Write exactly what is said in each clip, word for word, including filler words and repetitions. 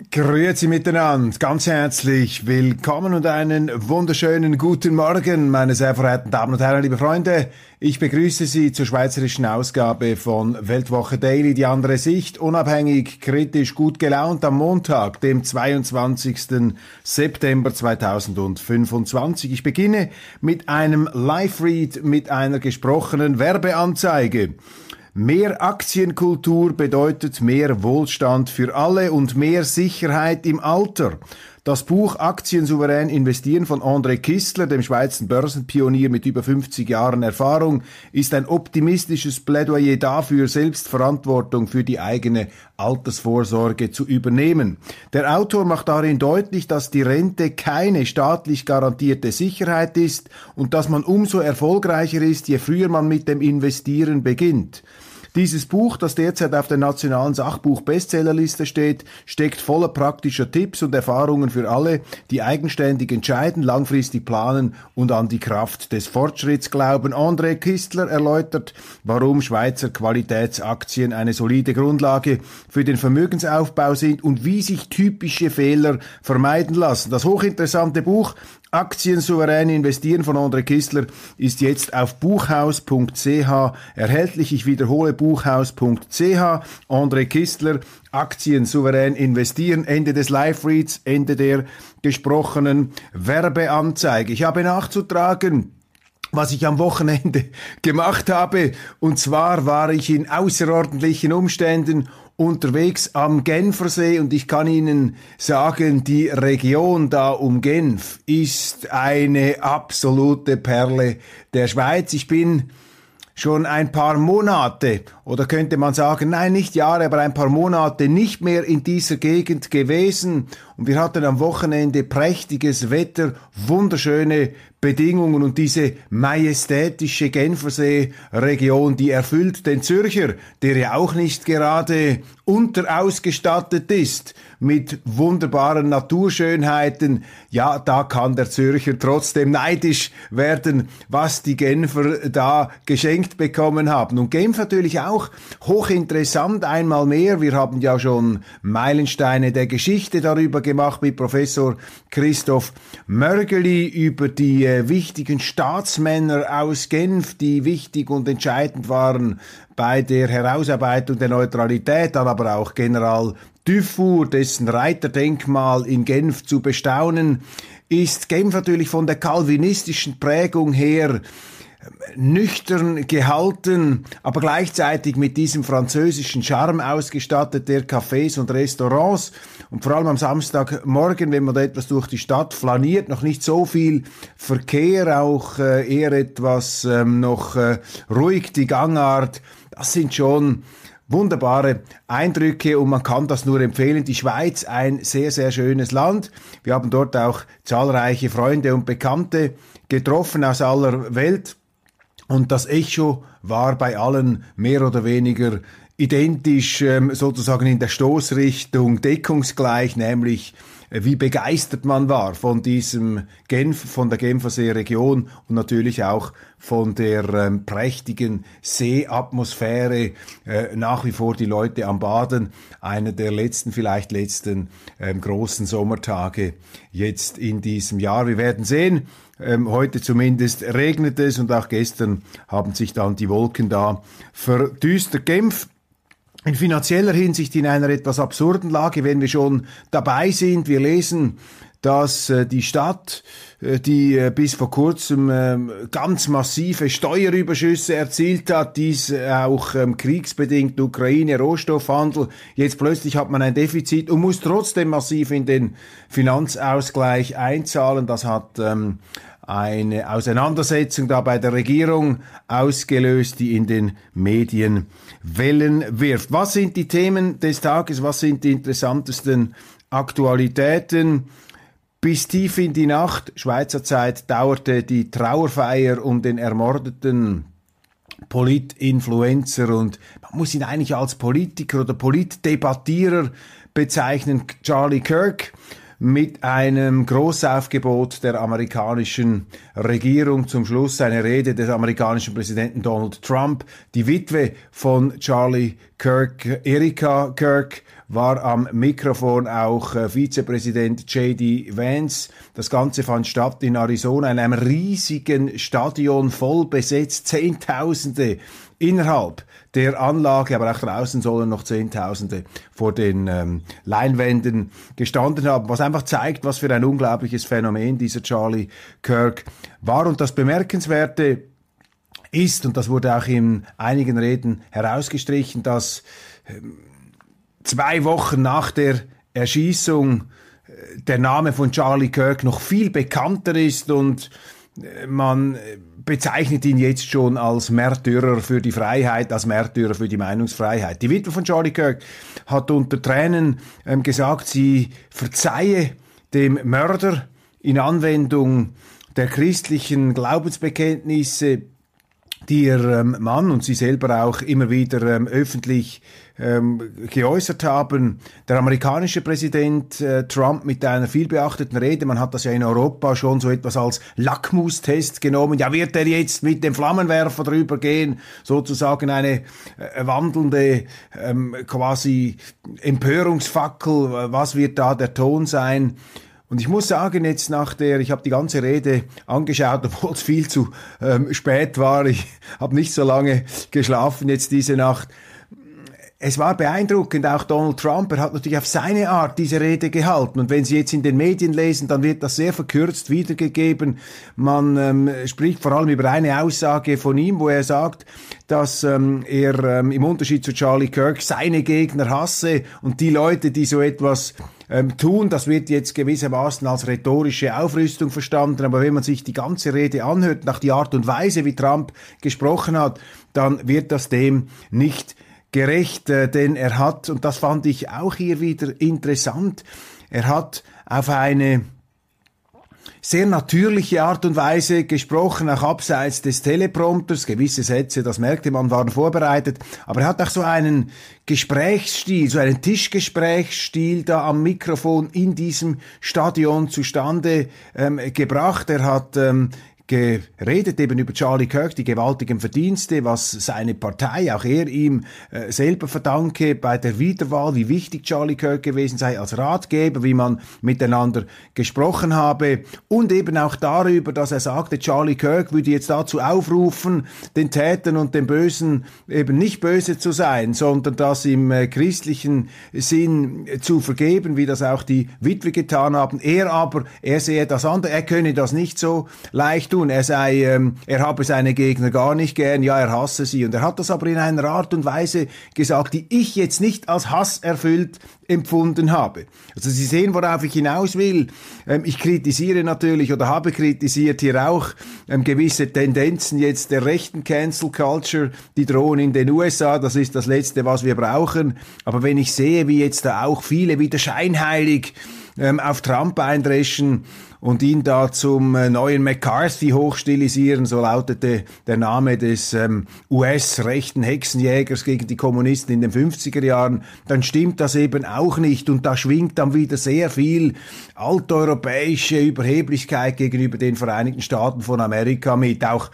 Grüezi miteinander, ganz herzlich willkommen und einen wunderschönen guten Morgen, meine sehr verehrten Damen und Herren, liebe Freunde. Ich begrüße Sie zur schweizerischen Ausgabe von Weltwoche Daily, die andere Sicht, unabhängig, kritisch, gut gelaunt am Montag, dem zweiundzwanzigsten September zweitausendfünfundzwanzig. Ich beginne mit einem Live-Read mit einer gesprochenen Werbeanzeige. Mehr Aktienkultur bedeutet mehr Wohlstand für alle und mehr Sicherheit im Alter. Das Buch Aktien souverän investieren von André Kistler, dem Schweizer Börsenpionier mit über fünfzig Jahren Erfahrung, ist ein optimistisches Plädoyer dafür, Selbstverantwortung für die eigene Altersvorsorge zu übernehmen. Der Autor macht darin deutlich, dass die Rente keine staatlich garantierte Sicherheit ist und dass man umso erfolgreicher ist, je früher man mit dem Investieren beginnt. Dieses Buch, das derzeit auf der nationalen Sachbuch-Bestsellerliste steht, steckt voller praktischer Tipps und Erfahrungen für alle, die eigenständig entscheiden, langfristig planen und an die Kraft des Fortschritts glauben. André Kistler erläutert, warum Schweizer Qualitätsaktien eine solide Grundlage für den Vermögensaufbau sind und wie sich typische Fehler vermeiden lassen. Das hochinteressante Buch Aktien souverän investieren von André Kistler ist jetzt auf buchhaus punkt c h erhältlich. Ich wiederhole, buchhaus punkt c h. André Kistler, Aktien souverän investieren. Ende des Live-Reads, Ende der gesprochenen Werbeanzeige. Ich habe nachzutragen, was ich am Wochenende gemacht habe. Und zwar war ich in außerordentlichen Umständen unterwegs am Genfersee und ich kann Ihnen sagen, die Region da um Genf ist eine absolute Perle der Schweiz. Ich bin schon ein paar Monate, oder könnte man sagen, nein, nicht Jahre, aber ein paar Monate nicht mehr in dieser Gegend gewesen. Und wir hatten am Wochenende prächtiges Wetter, wunderschöne Bedingungen und diese majestätische Genfersee-Region, die erfüllt den Zürcher, der ja auch nicht gerade unterausgestattet ist mit wunderbaren Naturschönheiten. Ja, da kann der Zürcher trotzdem neidisch werden, was die Genfer da geschenkt bekommen haben. Und Genf natürlich auch hochinteressant, einmal mehr. Wir haben ja schon Meilensteine der Geschichte darüber gemacht mit Professor Christoph Mörgeli über die äh, wichtigen Staatsmänner aus Genf, die wichtig und entscheidend waren bei der Herausarbeitung der Neutralität, dann aber auch General Dufour, dessen Reiterdenkmal in Genf zu bestaunen ist. Genf natürlich von der calvinistischen Prägung her nüchtern gehalten, aber gleichzeitig mit diesem französischen Charme ausgestattet der Cafés und Restaurants. Und vor allem am Samstagmorgen, wenn man da etwas durch die Stadt flaniert, noch nicht so viel Verkehr, auch äh, eher etwas ähm, noch äh, ruhig die Gangart. Das sind schon wunderbare Eindrücke und man kann das nur empfehlen. Die Schweiz, ein sehr, sehr schönes Land. Wir haben dort auch zahlreiche Freunde und Bekannte getroffen aus aller Welt. Und das Echo war bei allen mehr oder weniger identisch, ähm, sozusagen in der Stoßrichtung deckungsgleich, nämlich äh, wie begeistert man war von diesem Genf, von der Genfersee Region und natürlich auch von der ähm, prächtigen Seeatmosphäre, äh, nach wie vor die Leute am Baden, einer der letzten, vielleicht letzten ähm, großen Sommertage jetzt in diesem Jahr. Wir werden sehen. Ähm, heute zumindest regnet es und auch gestern haben sich dann die Wolken da verdüstert. Genf in finanzieller Hinsicht in einer etwas absurden Lage, wenn wir schon dabei sind. Wir lesen, dass äh, die Stadt, äh, die äh, bis vor kurzem äh, ganz massive Steuerüberschüsse erzielt hat, dies äh, auch ähm, kriegsbedingt Ukraine, Rohstoffhandel, jetzt plötzlich hat man ein Defizit und muss trotzdem massiv in den Finanzausgleich einzahlen. Das hat ähm, eine Auseinandersetzung da bei der Regierung ausgelöst, die in den Medien Wellen wirft. Was sind die Themen des Tages? Was sind die interessantesten Aktualitäten? Bis tief in die Nacht, Schweizer Zeit, dauerte die Trauerfeier um den ermordeten Politinfluencer und man muss ihn eigentlich als Politiker oder Politdebattierer bezeichnen, Charlie Kirk, mit einem Großaufgebot der amerikanischen Regierung. Zum Schluss eine Rede des amerikanischen Präsidenten Donald Trump. Die Witwe von Charlie Kirk, Erika Kirk, war am Mikrofon auch äh, Vizepräsident J D Vance. Das Ganze fand statt in Arizona in einem riesigen Stadion, voll besetzt, Zehntausende innerhalb der Anlage, aber auch draußen sollen noch Zehntausende vor den ähm, Leinwänden gestanden haben, was einfach zeigt, was für ein unglaubliches Phänomen dieser Charlie Kirk war. Und das Bemerkenswerte ist, und das wurde auch in einigen Reden herausgestrichen, dass ähm, zwei Wochen nach der Erschießung äh, der Name von Charlie Kirk noch viel bekannter ist und äh, man äh, bezeichnet ihn jetzt schon als Märtyrer für die Freiheit, als Märtyrer für die Meinungsfreiheit. Die Witwe von Charlie Kirk hat unter Tränen ähm, gesagt, sie verzeihe dem Mörder in Anwendung der christlichen Glaubensbekenntnisse, die ihr ähm, Mann und sie selber auch immer wieder ähm, öffentlich ähm, geäußert haben. Der amerikanische Präsident äh, Trump mit einer vielbeachteten Rede, man hat das ja in Europa schon so etwas als Lackmustest genommen. Ja, wird er jetzt mit dem Flammenwerfer drüber gehen, sozusagen eine äh, wandelnde ähm, quasi Empörungsfackel, was wird da der Ton sein? Und ich muss sagen, jetzt nach der, ich habe die ganze Rede angeschaut, obwohl es viel zu ähm, spät war, ich habe nicht so lange geschlafen jetzt diese Nacht. Es war beeindruckend, auch Donald Trump, er hat natürlich auf seine Art diese Rede gehalten. Und wenn Sie jetzt in den Medien lesen, dann wird das sehr verkürzt wiedergegeben. Man ähm, spricht vor allem über eine Aussage von ihm, wo er sagt, dass ähm, er ähm, im Unterschied zu Charlie Kirk seine Gegner hasse und die Leute, die so etwas ähm, tun, das wird jetzt gewissermaßen als rhetorische Aufrüstung verstanden. Aber wenn man sich die ganze Rede anhört, nach die Art und Weise, wie Trump gesprochen hat, dann wird das dem nicht gerecht, äh, denn er hat, und das fand ich auch hier wieder interessant, er hat auf eine sehr natürliche Art und Weise gesprochen, auch abseits des Teleprompters. Gewisse Sätze, das merkte man, waren vorbereitet. Aber er hat auch so einen Gesprächsstil, so einen Tischgesprächsstil da am Mikrofon in diesem Stadion zustande ähm, gebracht. Er hat ähm, geredet eben über Charlie Kirk, die gewaltigen Verdienste, was seine Partei, auch er ihm äh, selber verdanke bei der Wiederwahl, wie wichtig Charlie Kirk gewesen sei als Ratgeber, wie man miteinander gesprochen habe und eben auch darüber, dass er sagte, Charlie Kirk würde jetzt dazu aufrufen, den Tätern und den Bösen eben nicht böse zu sein, sondern das im äh, christlichen Sinn äh, zu vergeben, wie das auch die Witwe getan haben. Er aber, er sehe das andere, er könne das nicht so leicht tun. Er sei, ähm, er habe seine Gegner gar nicht gern, ja, er hasse sie. Und er hat das aber in einer Art und Weise gesagt, die ich jetzt nicht als hasserfüllt empfunden habe. Also Sie sehen, worauf ich hinaus will. Ähm, ich kritisiere natürlich oder habe kritisiert hier auch ähm, gewisse Tendenzen jetzt der rechten Cancel Culture, die drohen in den U S A. Das ist das Letzte, was wir brauchen. Aber wenn ich sehe, wie jetzt da auch viele wieder scheinheilig ähm, auf Trump eindreschen und ihn da zum äh, neuen McCarthy hochstilisieren, so lautete der Name des ähm, U S-rechten Hexenjägers gegen die Kommunisten in den fünfziger Jahren, dann stimmt das eben auch nicht und da schwingt dann wieder sehr viel alteuropäische Überheblichkeit gegenüber den Vereinigten Staaten von Amerika mit, auch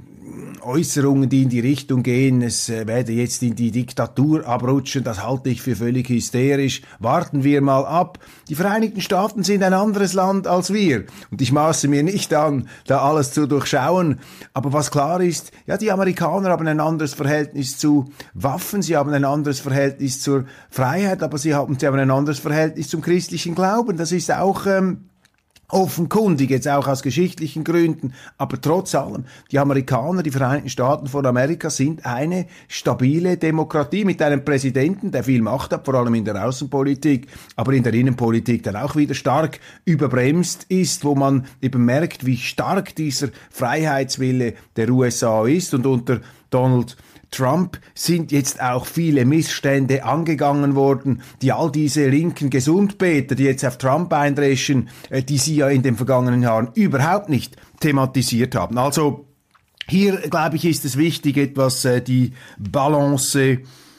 Äußerungen, die in die Richtung gehen, es äh, werde jetzt in die Diktatur abrutschen, das halte ich für völlig hysterisch. Warten wir mal ab. Die Vereinigten Staaten sind ein anderes Land als wir. Und ich maße mir nicht an, da alles zu durchschauen. Aber was klar ist, ja, die Amerikaner haben ein anderes Verhältnis zu Waffen, sie haben ein anderes Verhältnis zur Freiheit, aber sie haben, sie haben ein anderes Verhältnis zum christlichen Glauben. Das ist auch ähm, offenkundig, jetzt auch aus geschichtlichen Gründen, aber trotz allem, die Amerikaner, die Vereinigten Staaten von Amerika sind eine stabile Demokratie mit einem Präsidenten, der viel Macht hat, vor allem in der Außenpolitik, aber in der Innenpolitik dann auch wieder stark überbremst ist, wo man eben merkt, wie stark dieser Freiheitswille der U S A ist und unter Donald Trump sind jetzt auch viele Missstände angegangen worden, die all diese linken Gesundbeter, die jetzt auf Trump eindreschen, äh, die sie ja in den vergangenen Jahren überhaupt nicht thematisiert haben. Also hier, glaube ich, ist es wichtig, etwas äh, die Balance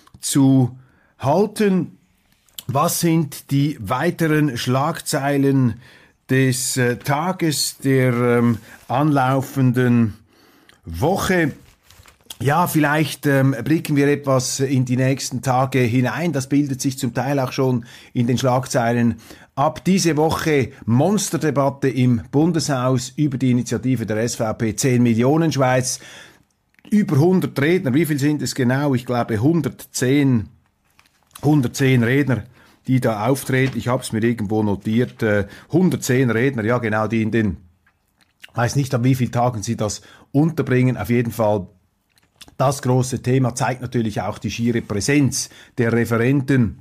zu halten. Was sind die weiteren Schlagzeilen des äh, Tages, der ähm, anlaufenden Woche? Ja, vielleicht ähm, blicken wir etwas in die nächsten Tage hinein. Das bildet sich zum Teil auch schon in den Schlagzeilen ab. Diese Woche Monsterdebatte im Bundeshaus über die Initiative der S V P zehn Millionen Schweiz. Über hundert Redner. Wie viel sind es genau? Ich glaube hundertzehn, hundertzehn Redner, die da auftreten. Ich habe es mir irgendwo notiert. Äh, hundertzehn Redner, ja genau, die in den, weiß nicht an wie vielen Tagen sie das unterbringen. Auf jeden Fall. Das große Thema zeigt natürlich auch die schiere Präsenz der Referenten,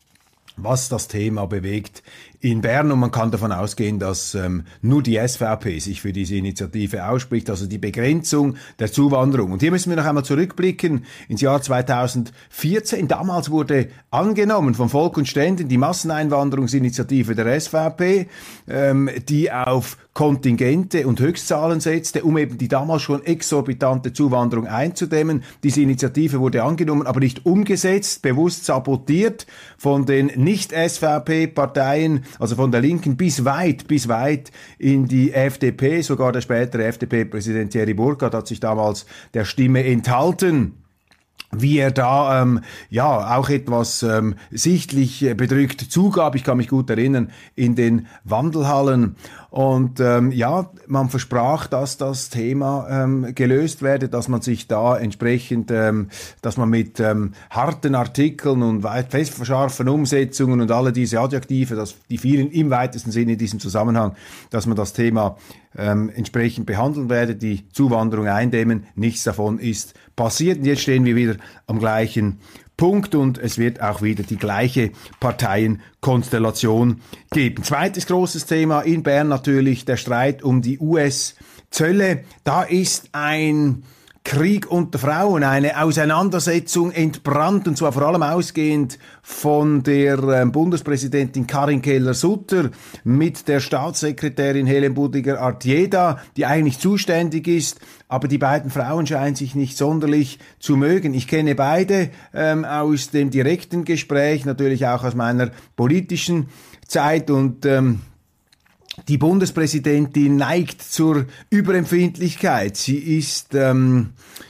was das Thema bewegt in Bern. Und man kann davon ausgehen, dass ähm, nur die S V P sich für diese Initiative ausspricht, also die Begrenzung der Zuwanderung. Und hier müssen wir noch einmal zurückblicken ins Jahr zweitausendvierzehn. Damals wurde angenommen von Volk und Ständen die Masseneinwanderungsinitiative der S V P, ähm, die auf Kontingente und Höchstzahlen setzte, um eben die damals schon exorbitante Zuwanderung einzudämmen. Diese Initiative wurde angenommen, aber nicht umgesetzt, bewusst sabotiert von den Nicht-S V P-Parteien, also von der Linken bis weit, bis weit in die F D P. Sogar der spätere F D P-Präsident Thierry Burkhardt hat sich damals der Stimme enthalten, wie er da ähm, ja auch etwas ähm, sichtlich äh, bedrückt zugab. Ich kann mich gut erinnern, in den Wandelhallen. Und ähm, ja, man versprach, dass das Thema ähm, gelöst werde, dass man sich da entsprechend, ähm, dass man mit ähm, harten Artikeln und weit festverscharfen Umsetzungen und alle diese Adjektive, dass die vielen im weitesten Sinne in diesem Zusammenhang, dass man das Thema ähm, entsprechend behandeln werde, die Zuwanderung eindämmen. Nichts davon ist passiert. Und jetzt stehen wir wieder am gleichen Punkt und es wird auch wieder die gleiche Parteienkonstellation geben. Zweites großes Thema in Bern natürlich der Streit um die U S-Zölle. Da ist ein Krieg unter Frauen, eine Auseinandersetzung entbrannt, und zwar vor allem ausgehend von der äh, Bundespräsidentin Karin Keller-Sutter mit der Staatssekretärin Helen Budiger-Artieda, die eigentlich zuständig ist, aber die beiden Frauen scheinen sich nicht sonderlich zu mögen. Ich kenne beide ähm, aus dem direkten Gespräch, natürlich auch aus meiner politischen Zeit, und ähm, die Bundespräsidentin neigt zur Überempfindlichkeit. Sie ist ähm,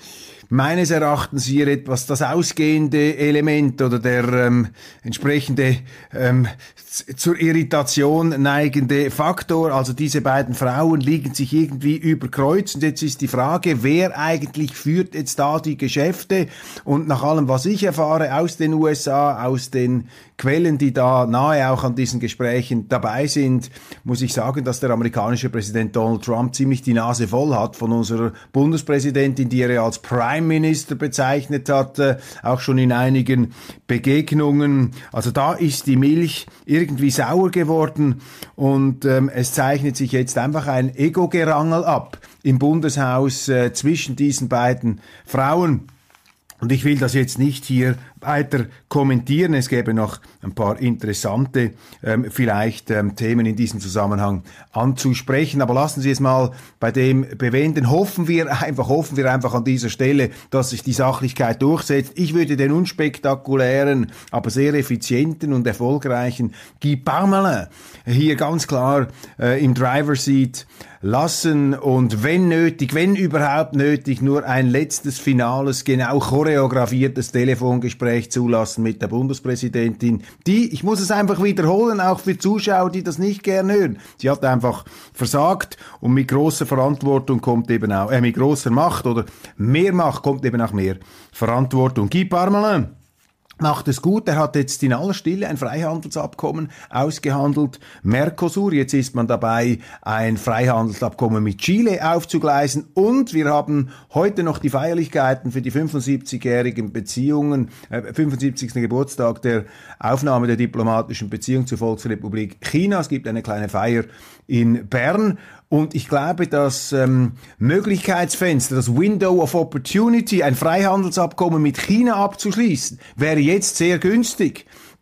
meines Erachtens hier etwas das ausgehende Element oder der ähm, entsprechende ähm, zur Irritation neigende Faktor. Also diese beiden Frauen liegen sich irgendwie über Kreuz, und jetzt ist die Frage, wer eigentlich führt jetzt da die Geschäfte? Und nach allem, was ich erfahre aus den U S A, aus den Quellen, die da nahe auch an diesen Gesprächen dabei sind, muss ich sagen, dass der amerikanische Präsident Donald Trump ziemlich die Nase voll hat von unserer Bundespräsidentin, die er ja als Prime Minister bezeichnet hat, äh, auch schon in einigen Begegnungen. Also da ist die Milch irgendwie sauer geworden, und ähm, es zeichnet sich jetzt einfach ein Ego-Gerangel ab im Bundeshaus äh, zwischen diesen beiden Frauen. Und ich will das jetzt nicht hier weiter kommentieren. Es gäbe noch ein paar interessante, ähm, vielleicht ähm, Themen in diesem Zusammenhang anzusprechen. Aber lassen Sie es mal bei dem bewenden. Hoffen wir einfach, hoffen wir einfach an dieser Stelle, dass sich die Sachlichkeit durchsetzt. Ich würde den unspektakulären, aber sehr effizienten und erfolgreichen Guy Parmelin hier ganz klar äh, im Driver's Seat lassen und wenn nötig, wenn überhaupt nötig, nur ein letztes, finales, genau choreografiertes Telefongespräch zulassen mit der Bundespräsidentin, die, ich muss es einfach wiederholen, auch für Zuschauer, die das nicht gern hören, sie hat einfach versagt, und mit großer Verantwortung kommt eben auch, äh, mit großer Macht oder mehr Macht kommt eben auch mehr Verantwortung. Guy Parmelin macht es gut. Er hat jetzt in aller Stille ein Freihandelsabkommen ausgehandelt. Mercosur, jetzt ist man dabei, ein Freihandelsabkommen mit Chile aufzugleisen. Und wir haben heute noch die Feierlichkeiten für die fünfundsiebzigjährigen Beziehungen, äh, fünfundsiebzigsten Geburtstag der Aufnahme der diplomatischen Beziehung zur Volksrepublik China. Es gibt eine kleine Feier in Bern. Und ich glaube, das ähm, Möglichkeitsfenster, das Window of Opportunity, ein Freihandelsabkommen mit China abzuschließen, wäre jetzt sehr günstig.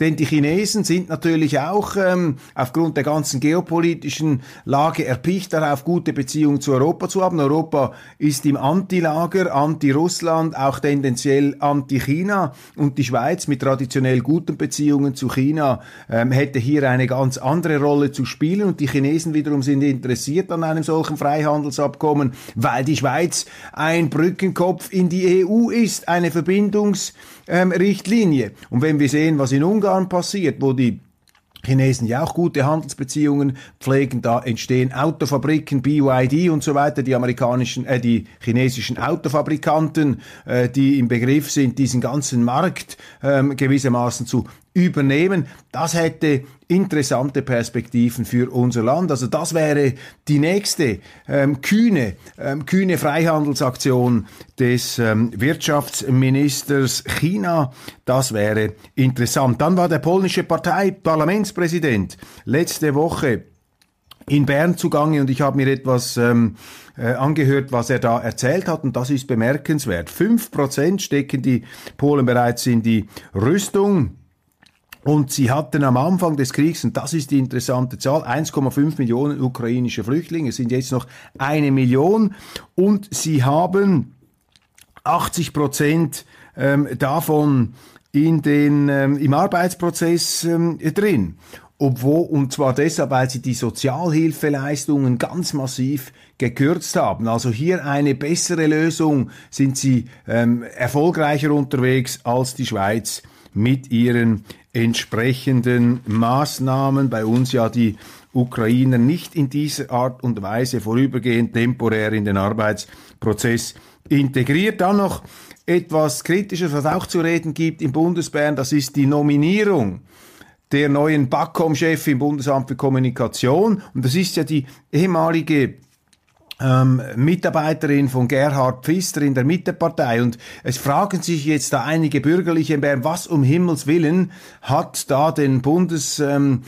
Denn die Chinesen sind natürlich auch ähm, aufgrund der ganzen geopolitischen Lage erpicht darauf, gute Beziehungen zu Europa zu haben. Europa ist im Anti-Lager, Anti-Russland, auch tendenziell Anti-China, und die Schweiz mit traditionell guten Beziehungen zu China ähm, hätte hier eine ganz andere Rolle zu spielen, und die Chinesen wiederum sind interessiert an einem solchen Freihandelsabkommen, weil die Schweiz ein Brückenkopf in die E U ist, eine Verbindungsrichtlinie. Ähm, und wenn wir sehen, was in Ungarn passiert, wo die Chinesen ja auch gute Handelsbeziehungen pflegen, da entstehen Autofabriken, B Y D und so weiter, die amerikanischen, äh, die chinesischen Autofabrikanten, äh, die im Begriff sind, diesen ganzen Markt ähm, gewissermaßen zu übernehmen. Das hätte interessante Perspektiven für unser Land. Also das wäre die nächste ähm, kühne, ähm, kühne Freihandelsaktion des ähm, Wirtschaftsministers China. Das wäre interessant. Dann war der polnische Parteiparlamentspräsident letzte Woche in Bern zugange, und ich habe mir etwas ähm, äh, angehört, was er da erzählt hat, und das ist bemerkenswert. Fünf Prozent stecken die Polen bereits in die Rüstung. Und sie hatten am Anfang des Kriegs, und das ist die interessante Zahl, eins Komma fünf Millionen ukrainische Flüchtlinge, es sind jetzt noch eine Million, und sie haben achtzig Prozent ähm, davon in den, ähm, im Arbeitsprozess ähm, drin. Obwohl, und zwar deshalb, weil sie die Sozialhilfeleistungen ganz massiv gekürzt haben. Also hier eine bessere Lösung, sind sie ähm, erfolgreicher unterwegs als die Schweiz mit ihren entsprechenden Maßnahmen. Bei uns ja die Ukrainer nicht in dieser Art und Weise vorübergehend temporär in den Arbeitsprozess integriert. Dann noch etwas Kritisches, was auch zu reden gibt im Bundesbern, das ist die Nominierung der neuen BAKOM-Chef im Bundesamt für Kommunikation. Und das ist ja die ehemalige Ähm, Mitarbeiterin von Gerhard Pfister in der Mittepartei, und es fragen sich jetzt da einige Bürgerliche in Bern, was um Himmels Willen hat da den Bundesrat ähm,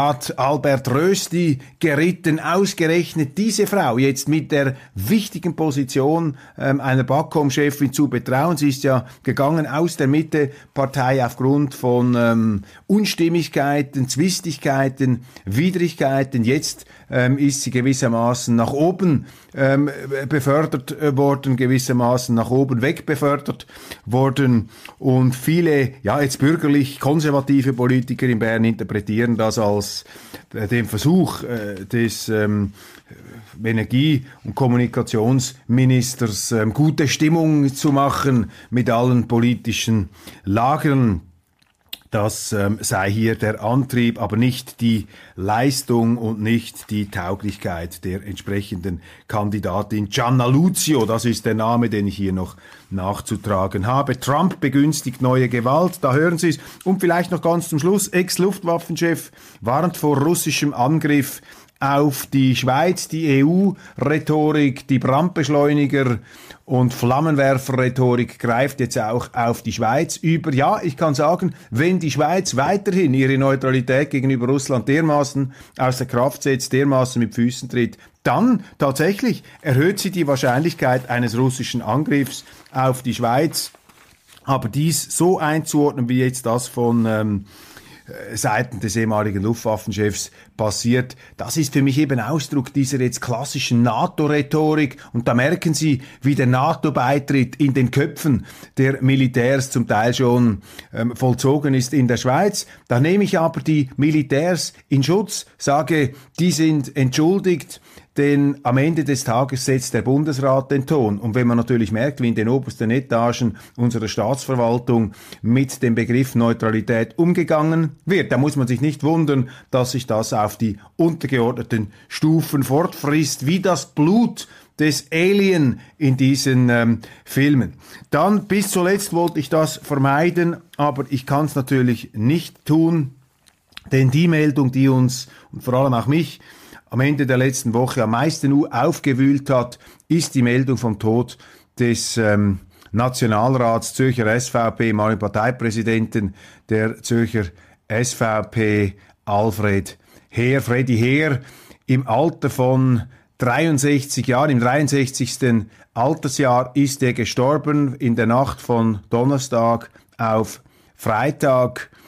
Albert Rösti geritten, ausgerechnet diese Frau jetzt mit der wichtigen Position ähm, einer BAKOM-Chefin zu betrauen. Sie ist ja gegangen aus der Mittepartei aufgrund von ähm, Unstimmigkeiten, Zwistigkeiten, Widrigkeiten. Jetzt ähm, ist sie gewissermaßen nach oben Ähm, befördert äh, worden, gewissermaßen nach oben weg befördert worden, und viele, ja jetzt bürgerlich konservative Politiker in Bern interpretieren das als äh, den Versuch äh, des ähm, Energie- und Kommunikationsministers, ähm, gute Stimmung zu machen mit allen politischen Lagern. Das ähm, sei hier der Antrieb, aber nicht die Leistung und nicht die Tauglichkeit der entsprechenden Kandidatin. Gianna Luzio, das ist der Name, den ich hier noch nachzutragen habe. Trump begünstigt neue Gewalt, da hören Sie es. Und vielleicht noch ganz zum Schluss, Ex-Luftwaffenchef warnt vor russischem Angriff auf die Schweiz, die E U-Rhetorik, die Brandbeschleuniger- und Flammenwerfer-Rhetorik greift jetzt auch auf die Schweiz über. Ja, ich kann sagen, wenn die Schweiz weiterhin ihre Neutralität gegenüber Russland dermaßen außer Kraft setzt, dermaßen mit Füßen tritt, dann tatsächlich erhöht sie die Wahrscheinlichkeit eines russischen Angriffs auf die Schweiz. Aber dies so einzuordnen, wie jetzt das von ähm, Seiten des ehemaligen Luftwaffenchefs passiert, das ist für mich eben Ausdruck dieser jetzt klassischen NATO-Rhetorik, und da merken Sie, wie der NATO-Beitritt in den Köpfen der Militärs zum Teil schon ähm, vollzogen ist in der Schweiz. Da nehme ich aber die Militärs in Schutz, sage, die sind entschuldigt, denn am Ende des Tages setzt der Bundesrat den Ton. Und wenn man natürlich merkt, wie in den obersten Etagen unserer Staatsverwaltung mit dem Begriff Neutralität umgegangen wird, da muss man sich nicht wundern, dass sich das auf die untergeordneten Stufen fortfrisst, wie das Blut des Alien in diesen ähm, Filmen. Dann bis zuletzt wollte ich das vermeiden, aber ich kann es natürlich nicht tun, denn die Meldung, die uns und vor allem auch mich am Ende der letzten Woche am meisten aufgewühlt hat, ist die Meldung vom Tod des ähm, Nationalrats Zürcher S V P, ehemaligen Parteipräsidenten der Zürcher S V P, Alfred Heer, Freddy Heer, im Alter von dreiundsechzig Jahren, im dreiundsechzigsten Altersjahr ist er gestorben, in der Nacht von Donnerstag auf Freitag.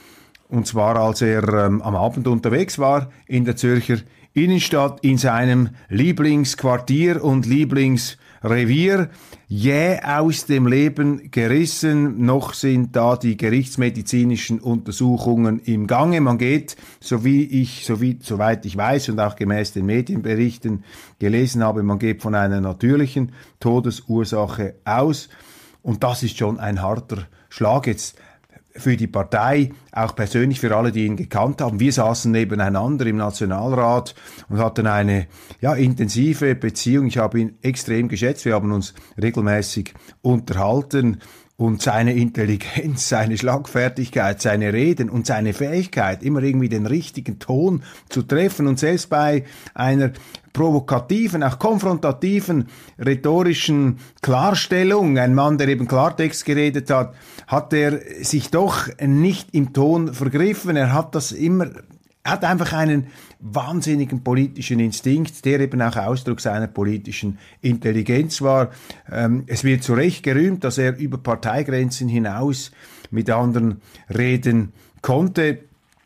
und zwar als er ähm, am Abend unterwegs war in der Zürcher Innenstadt in seinem Lieblingsquartier und Lieblingsrevier, jäh aus dem Leben gerissen. Noch sind da die gerichtsmedizinischen Untersuchungen im Gange. Man geht, so wie ich, so wie, soweit ich weiß und auch gemäß den Medienberichten gelesen habe, man geht von einer natürlichen Todesursache aus. Und das ist schon ein harter Schlag jetzt für die Partei, auch persönlich für alle, die ihn gekannt haben. Wir saßen nebeneinander im Nationalrat und hatten eine ja, intensive Beziehung. Ich habe ihn extrem geschätzt. Wir haben uns regelmäßig unterhalten. Und seine Intelligenz, seine Schlagfertigkeit, seine Reden und seine Fähigkeit, immer irgendwie den richtigen Ton zu treffen und selbst bei einer provokativen, auch konfrontativen, rhetorischen Klarstellung, ein Mann, der eben Klartext geredet hat, hat er sich doch nicht im Ton vergriffen. Er hat das immer, er hat einfach einen wahnsinnigen politischen Instinkt, der eben auch Ausdruck seiner politischen Intelligenz war. Ähm, es wird zu Recht gerühmt, dass er über Parteigrenzen hinaus mit anderen reden konnte.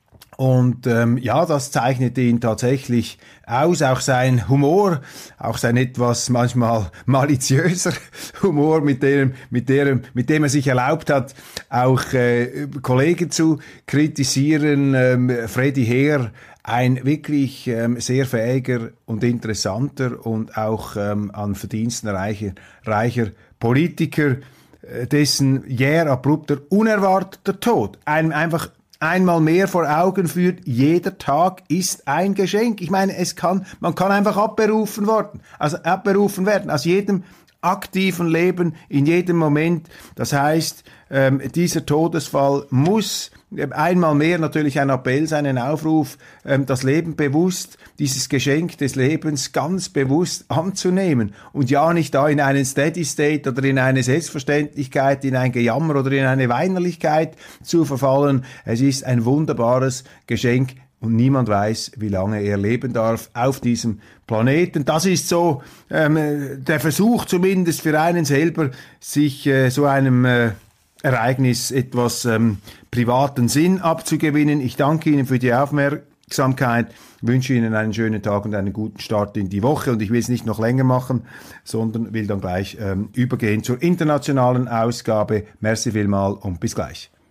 Und ähm, ja, das zeichnete ihn tatsächlich aus, auch sein Humor, auch sein etwas manchmal maliziöser Humor, mit dem, mit dem, mit dem er sich erlaubt hat, auch äh, Kollegen zu kritisieren. Ähm, Freddy Heer, ein wirklich ähm, sehr fähiger und interessanter und auch ähm, an Verdiensten reicher, reicher Politiker, äh, dessen jäher, abrupter, unerwarteter Tod einem einfach einmal mehr vor Augen führt, jeder Tag ist ein Geschenk. Ich meine, es kann, man kann einfach abberufen worden, also abberufen werden aus jedem aktiven Leben, in jedem Moment. Das heißt, ähm, dieser Todesfall muss einmal mehr natürlich ein Appell sein, ein Aufruf, ähm, das Leben bewusst, dieses Geschenk des Lebens ganz bewusst anzunehmen und ja nicht da in einen Steady State oder in eine Selbstverständlichkeit, in ein Gejammer oder in eine Weinerlichkeit zu verfallen. Es ist ein wunderbares Geschenk und niemand weiß, wie lange er leben darf auf diesem Planeten. Das ist so ähm, der Versuch zumindest für einen selber, sich äh, so einem äh, Ereignis etwas ähm, privaten Sinn abzugewinnen. Ich danke Ihnen für die Aufmerksamkeit, wünsche Ihnen einen schönen Tag und einen guten Start in die Woche. Und ich will es nicht noch länger machen, sondern will dann gleich ähm, übergehen zur internationalen Ausgabe. Merci vielmals und bis gleich.